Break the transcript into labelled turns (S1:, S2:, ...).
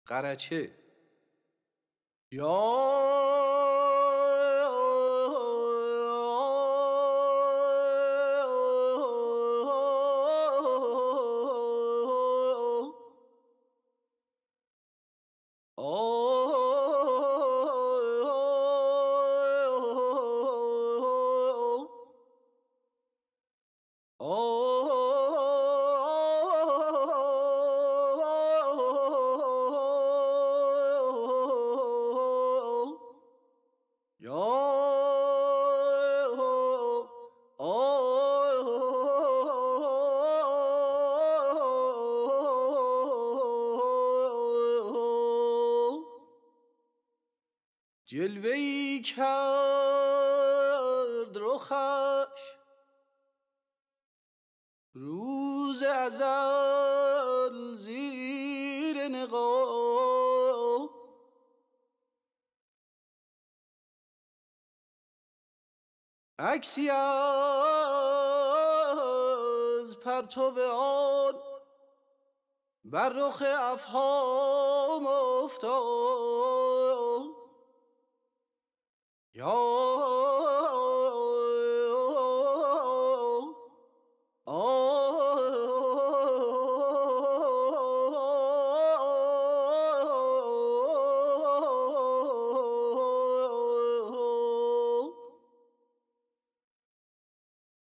S1: قرچه
S2: یا جلوه‌ای کرد رخش روز ازل زیر نقاب، عکسی از پرتو آن بر رخ افهام افتاد. یا